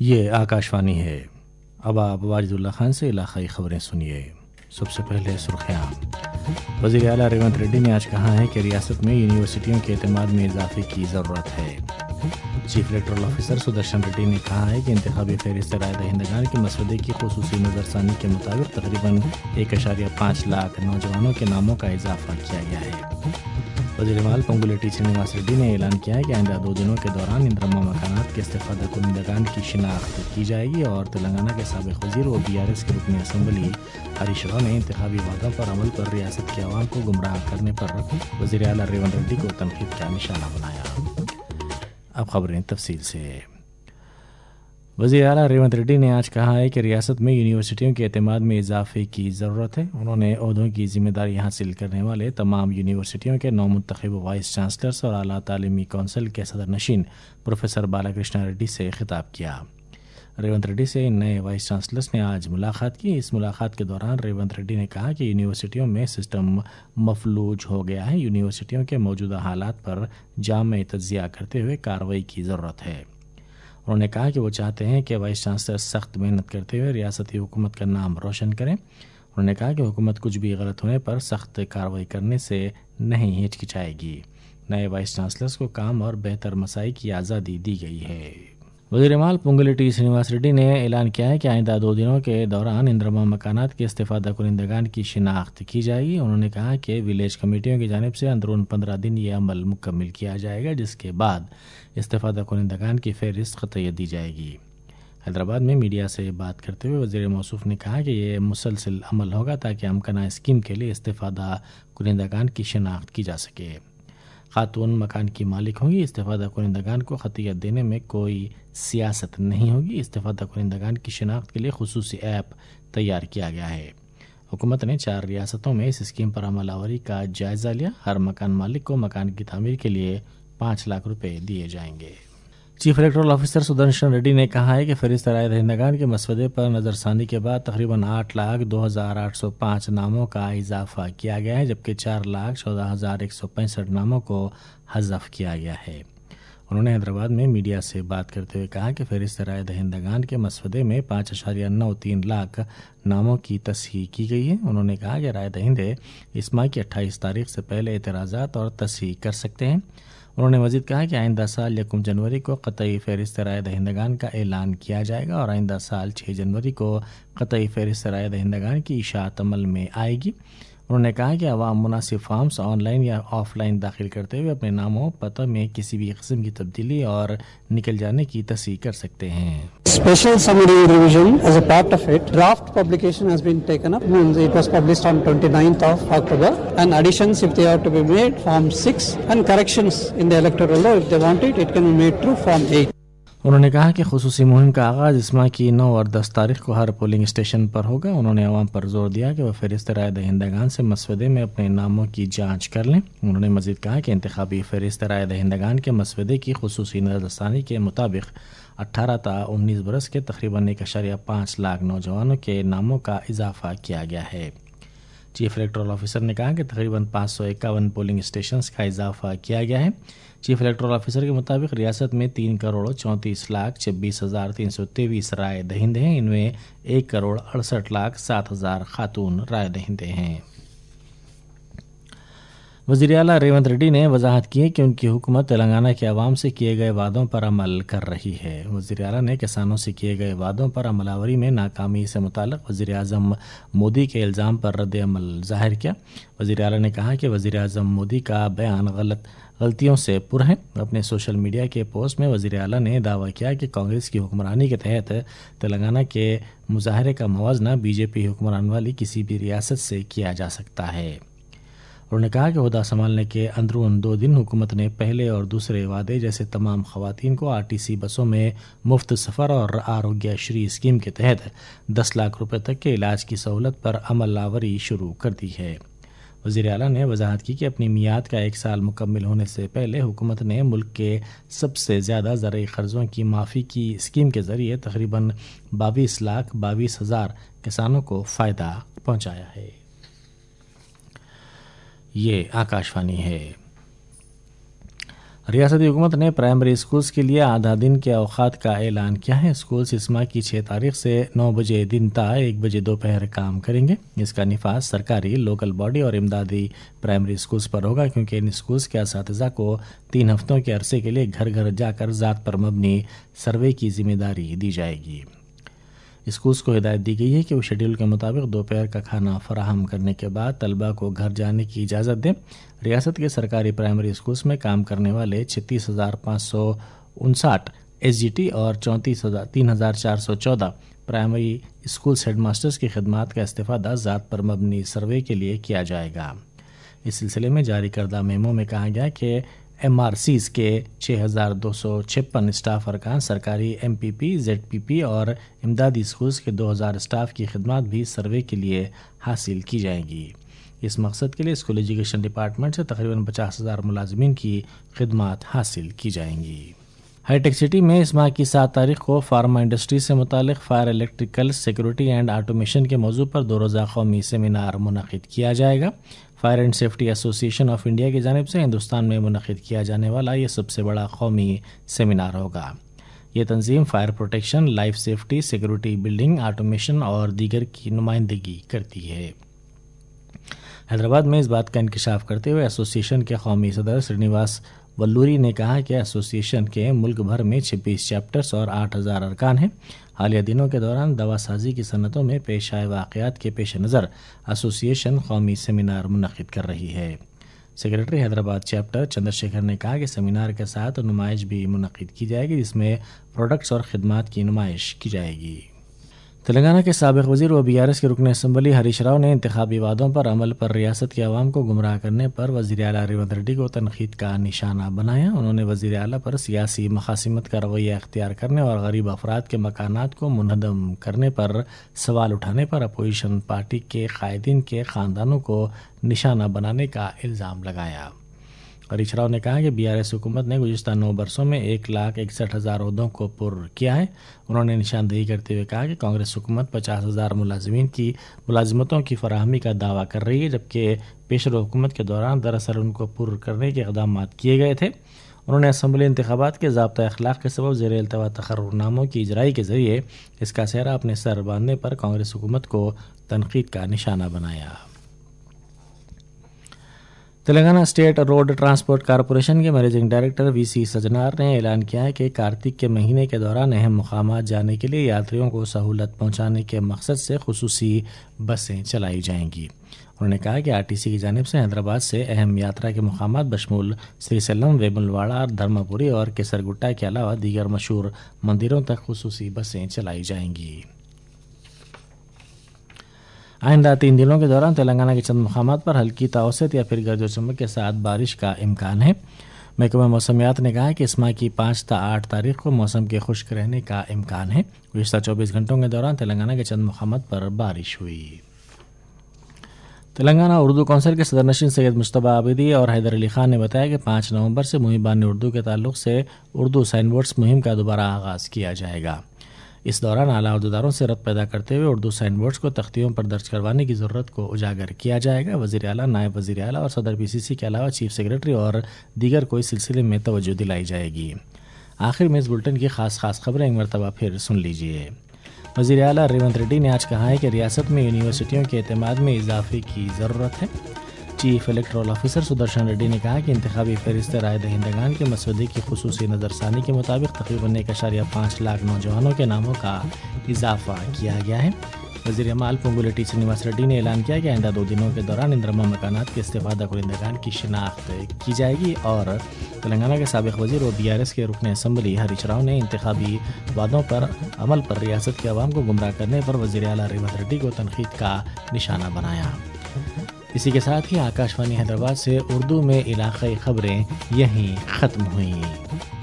یہ آکاشوانی ہے۔ اب آپ واجد اللہ خان سے علاقائی خبریں سنیے۔ سب سے پہلے سرخیاں۔ وزیر اعلیٰ ریونت ریڈی نے آج کہا ہے کہ ریاست میں یونیورسٹیوں کے اعتماد میں اضافے کی ضرورت ہے۔ Chief electoral officer Sudarshan Reddy نے کہا ہے کہ انتخابی فہرست رائے دہندگان کے مسودے کی خصوصی نظرثانی کے مطابق تقریباً 1.5 لاکھ نوجوانوں کے ناموں کا اضافہ کیا گیا ہے۔ وزیر مال پنگولیٹی سرینواس ریڈی نے اعلان کیا ہے کہ آئندہ 2 دنوں کے دوران اندرما مکانات کے استفادہ کنندگان کی شناخت کی جائے گی اور تلنگانہ کے سابق وزیر و BRS کے رکن اسمبلی ہریش راؤ نے انتخابی وعدوں پر عمل پر ریاست کے عوام کو گمراہ کرنے پر وزیر اعلیٰ ریونت ریڈی کو تنقید کا نشانہ بنایا۔ اب خبریں تفصیل سے۔ وزیر اعلیٰ ریونت ریڈی نے آج کہا ہے کہ ریاست میں یونیورسٹیوں کے اعتماد میں اضافے کی ضرورت ہے۔ انہوں نے عہدوں کی ذمہ داری حاصل کرنے والے تمام یونیورسٹیوں کے نومنتخب وائس چانسلرز اور اعلیٰ تعلیمی کونسل کے صدر نشین پروفیسر بالا کرشنا ریڈی سے خطاب کیا۔ ریونت ریڈی سے ان نئے وائس چانسلرز نے آج ملاقات کی۔ اس ملاقات کے دوران ریونت ریڈی نے کہا کہ یونیورسٹیوں میں سسٹم مفلوج ہو گیا ہے۔ یونیورسٹیوں کے موجودہ حالات پر جامع تجزیہ کرتے ہوئے کارروائی کی ضرورت ہے۔ انہوں نے کہا کہ وہ چاہتے ہیں کہ وائس چانسلر سخت محنت کرتے ہوئے ریاستی حکومت کا نام روشن کریں۔ انہوں نے کہا کہ حکومت کچھ بھی غلط ہونے پر سخت کارروائی کرنے سے نہیں ہچکچائے گی۔ نئے وائس چانسلرز کو کام اور بہتر مساعی کی آزادی دی گئی ہے۔ وزیر مال پنگولیٹی سرینواس ریڈی نے اعلان کیا ہے کہ آئندہ 2 دنوں کے دوران اندرما مکانات کے استفادہ کنندگان کی شناخت کی جائے گی۔ انہوں نے کہا کہ ولیج کمیٹیوں کی جانب سے اندرون 15 دن یہ عمل مکمل کیا جائے گا، جس کے بعد استفادہ کنندگان کی فہرست قطعیت دی جائے گی۔ حیدرآباد میں میڈیا سے بات کرتے ہوئے وزیر موصوف نے کہا کہ یہ مسلسل عمل ہوگا تاکہ امکنہ اسکیم کے لیے استفادہ کنندگان کی شناخت کی جا سکے۔ خاتون مکان کی مالک ہوں گی۔ استفادہ کنندگان کو قطعیت دینے میں کوئی سیاست نہیں ہوگی۔ استفادہ کنندگان کی شناخت کے لیے خصوصی ایپ تیار کیا گیا ہے۔ حکومت نے 4 ریاستوں میں اس اسکیم پر عمل آوری کا جائزہ لیا۔ ہر مکان مالک کو مکان کی تعمیر کے لیے 5 لاکھ روپے دیے جائیں گے۔ Chief electoral officer Sudarshan Reddy نے کہا ہے کہ فہرست رائے دہندگان کے مسودے پر نظر ثانی کے بعد تقریباً 8,02,805 ناموں کا اضافہ کیا گیا ہے، جبکہ 4,14,165 ناموں کو حذف کیا گیا ہے۔ انہوں نے حیدرآباد میں میڈیا سے بات کرتے ہوئے کہا کہ فہرست رائے دہندگان کے مسودے میں 5.93 لاکھ ناموں کی تصحیح کی گئی ہے۔ انہوں نے کہا کہ رائے دہندے اس ماہ کی 28 تاریخ سے پہلے اعتراضات اور تصحیح کر سکتے ہیں۔ انہوں نے مزید کہا کہ آئندہ سال 1 جنوری کو قطعی فہرست رائے دہندگان کا اعلان کیا جائے گا اور آئندہ سال 6 جنوری کو قطعی فہرست رائے دہندگان کی اشاعت عمل میں آئے گی۔ انہوں نے کہا کہ عوام مناسب فارمز آن لائن یا آف لائن داخل کرتے ہوئے اپنے ناموں پتہ میں کسی بھی قسم کی تبدیلی اور نکل جانے کی تصحیح کر سکتے ہیں۔ Special summary revision as a part of it, draft publication has been taken up. It was published on 29th of October, and additions if they are to be made, Form 6, and corrections in the electoral law if they want it, it can be made through Form 8. انہوں نے کہا کہ خصوصی مہم کا آغاز اس ماہ کی 9 اور 10 تاریخ کو ہر پولنگ اسٹیشن پر ہوگا۔ انہوں نے عوام پر زور دیا کہ وہ فہرست رائے دہندگان سے مسودے میں اپنے ناموں کی جانچ کر لیں۔ انہوں نے مزید کہا کہ انتخابی فہرست رائے دہندگان کے مسودے کی خصوصی نظرثانی کے مطابق 18 تا 19 برس کے تقریباً 1.5 لاکھ نوجوانوں کے ناموں کا اضافہ کیا گیا ہے۔ چیف الیکٹورل آفیسر نے کہا کہ تقریباً 551 پولنگ اسٹیشنز کا اضافہ کیا گیا ہے۔ چیف الیکٹورل آفیسر کے مطابق ریاست میں 3,34,26,323 رائے دہندے ہیں۔ ان میں 1,68,07,000 خاتون رائے دہندے ہیں۔ وزیر اعلیٰ ریونت ریڈی نے وضاحت کی ہے کہ ان کی حکومت تلنگانہ کے عوام سے کیے گئے وعدوں پر عمل کر رہی ہے۔ وزیر اعلیٰ نے کسانوں سے کیے گئے وعدوں پر عمل آوری میں ناکامی سے متعلق وزیر اعظم مودی کے الزام پر رد عمل ظاہر کیا۔ وزیر اعلیٰ نے کہا کہ وزیر اعظم مودی کا بیان غلطیوں سے پر ہے۔ اپنے سوشل میڈیا کے پوسٹ میں وزیر اعلیٰ نے دعویٰ کیا کہ کانگریس کی حکمرانی کے تحت تلنگانہ کے مظاہرے کا موازنہ BJP حکمران والی کسی بھی ریاست سے کیا جا سکتا ہے۔ انہوں نے کہا کہ عہدہ سنبھالنے کے اندرون 2 دن حکومت نے پہلے اور دوسرے وعدے جیسے تمام خواتین کو RTC بسوں میں مفت سفر اور آروگیہ شری اسکیم کے تحت 10 لاکھ روپے تک کے علاج کی سہولت پر عمل آوری شروع کر دی ہے۔ وزیر اعلیٰ نے وضاحت کی کہ اپنی میعاد کا 1 سال مکمل ہونے سے پہلے حکومت نے ملک کے سب سے زیادہ زرعی قرضوں کی معافی کی اسکیم کے ذریعے تقریباً 22,22,000 کسانوں کو فائدہ پہنچایا ہے۔ یہ آکاشوانی ہے۔ ریاستی حکومت نے پرائمری اسکولز کے لیے آدھا دن کے اوقات کا اعلان کیا ہے۔ اسکولز اس ماہ کی 6 تاریخ سے 9 بجے دن تا 1 بجے دوپہر کام کریں گے۔ اس کا نفاذ سرکاری، لوکل باڈی اور امدادی پرائمری اسکولز پر ہوگا، کیونکہ ان اسکولز کے اساتذہ کو 3 ہفتوں کے عرصے کے لیے گھر گھر جا کر ذات پر مبنی سروے کی ذمہ داری دی جائے گی۔ اسکولز کو ہدایت دی گئی ہے کہ وہ شیڈول کے مطابق دوپہر کا کھانا فراہم کرنے کے بعد طلباء کو گھر جانے کی اجازت دیں۔ ریاست کے سرکاری پرائمری اسکولز میں کام کرنے والے 36,559 ایس جی ٹی اور 3,414 پرائمری اسکولز ہیڈ ماسٹرز کی خدمات کا استفادہ ذات پر مبنی سروے کے لیے کیا جائے گا۔ اس سلسلے میں جاری کردہ میمو میں کہا گیا کہ ایم آر سیز کے 6,256 اسٹاف ارکان، سرکاری ایم پی پی، زیڈ پی پی اور امدادی اسکولز کے 2,000 اسٹاف کی خدمات بھی سروے کے لیے حاصل کی جائیں گی۔ اس مقصد کے لیے اسکول ایجوکیشن ڈپارٹمنٹ سے تقریباً 50,000 ملازمین کی خدمات حاصل کی جائیں گی۔ ہائی ٹیک سٹی میں اس ماہ کی 7 تاریخ کو فارما انڈسٹری سے متعلق fire electrical security and automation کے موضوع پر 2 روزہ قومی سیمینار منعقد کیا جائے گا۔ فائر اینڈ سیفٹی ایسوسی ایشن آف انڈیا کی جانب سے ہندوستان میں منعقد کیا جانے والا یہ سب سے بڑا قومی سیمینار ہوگا۔ یہ تنظیم fire protection, life safety, security building, automation اور دیگر کی نمائندگی کرتی ہے۔ حیدرآباد میں اس بات کا انکشاف کرتے ہوئے ایسوسی ایشن کے قومی صدر سرینیواس ولوری نے کہا کہ ایسوسی ایشن کے ملک بھر میں 26 چیپٹرز اور 8,000 ارکان ہیں۔ حالیہ دنوں کے دوران دوا سازی کی صنعتوں میں پیش آئے واقعات کے پیش نظر ایسوسی ایشن قومی سیمینار منعقد کر رہی ہے۔ سیکریٹری حیدرآباد چیپٹر چندر شیکھر نے کہا کہ سیمینار کے ساتھ نمائش بھی منعقد کی جائے گی، جس میں پروڈکٹس اور خدمات کی نمائش کی جائے گی۔ تلنگانہ کے سابق وزیر و بی آر ایس کے رکن اسمبلی ہریش راؤ نے انتخابی وعدوں پر عمل پر ریاست کے عوام کو گمراہ کرنے پر وزیر اعلیٰ ریونت ریڈی کو تنقید کا نشانہ بنایا۔ انہوں نے وزیر اعلیٰ پر سیاسی مخاصمت کا رویہ اختیار کرنے اور غریب افراد کے مکانات کو منہدم کرنے پر سوال اٹھانے پر اپوزیشن پارٹی کے قائدین کے خاندانوں کو نشانہ بنانے کا الزام لگایا۔ ہریش راؤ نے کہا کہ بی آر ایس حکومت نے گزشتہ 9 برسوں میں 1,61,000 عہدوں کو پر کیا ہے۔ انہوں نے نشاندہی کرتے ہوئے کہا کہ کانگریس حکومت 50,000 ملازمین کی ملازمتوں کی فراہمی کا دعویٰ کر رہی ہے، جبکہ پیشرو حکومت کے دوران دراصل ان کو پر کرنے کے اقدامات کیے گئے تھے۔ انہوں نے اسمبلی انتخابات کے ضابطۂ اخلاق کے سبب زیر التوا تقرر ناموں کی اجرائی کے ذریعے اس کا سہرا اپنے سر باندھنے پر کانگریس حکومت کو تنقید کا نشانہ بنایا۔ Telangana state road transport corporation کے managing director V C Sajjanar نے اعلان کیا ہے کہ کارتک کے مہینے کے دوران اہم مقامات جانے کے لیے یاتریوں کو سہولت پہنچانے کے مقصد سے خصوصی بسیں چلائی جائیں گی۔ انہوں نے کہا کہ آر ٹی سی کی جانب سے حیدرآباد سے اہم یاترا کے مقامات بشمول سری سیلم، ویمل واڑہ، دھرمپوری اور کیسر گٹا کے علاوہ دیگر مشہور مندروں تک خصوصی بسیں چلائی جائیں گی۔ آئندہ 3 دنوں کے دوران تلنگانہ کے چند مقامات پر ہلکی تاوسط یا پھر گرج و چمک کے ساتھ بارش کا امکان ہے۔ محکمہ موسمیات نے کہا کہ اس ماہ کی 5 تا 8 تاریخ کو موسم کے خشک رہنے کا امکان ہے۔ گزشتہ 24 گھنٹوں کے دوران تلنگانہ کے چند مقامات پر بارش ہوئی۔ تلنگانہ اردو کونسل کے صدر نشین سید مجتبی عابدی اور حیدر علی خان نے بتایا کہ 5 نومبر سے محبان اردو کے تعلق سے اردو سائن بورڈز مہم کا دوبارہ آغاز کیا جائے گا۔ اس دوران اعلیٰ عہدیداروں سے ربط پیدا کرتے ہوئے اردو سائن بورڈز کو تختیوں پر درج کروانے کی ضرورت کو اجاگر کیا جائے گا۔ وزیر اعلیٰ، نائب وزیر اعلیٰ اور صدر پی سی سی کے علاوہ چیف سیکریٹری اور دیگر کو اس سلسلے میں توجہ دلائی جائے گی۔ آخر میں اس بلٹن کی خاص خبریں ایک مرتبہ پھر سن لیجیے۔ وزیر اعلیٰ ریونت ریڈی نے آج کہا ہے کہ ریاست میں یونیورسٹیوں کے اعتماد میں اضافے کی ضرورت ہے۔ Chief electoral officer Sudarshan Reddy نے کہا کہ انتخابی فہرست رائے دہندگان کے مسودے کی خصوصی نظر ثانی کے مطابق تقریباً 1.5 لاکھ نوجوانوں کے ناموں کا اضافہ کیا گیا ہے۔ وزیر اعمال پونگولیٹی سرینیواس ریڈی نے اعلان کیا کہ آئندہ 2 دنوں کے دوران اندرما مکانات کے استفادہ کنندگان کی شناخت کی جائے گی، اور تلنگانہ کے سابق وزیر و بی آر ایس کے رکن اسمبلی ہریش راؤ نے انتخابی وعدوں پر عمل پر ریاست کے عوام کو گمراہ کرنے پر وزیر اعلیٰ ریونت ریڈی کو تنقید کا نشانہ بنایا۔ اسی کے ساتھ ہی آکاش وانی حیدرآباد سے اردو میں علاقائی خبریں یہیں ختم ہوئیں۔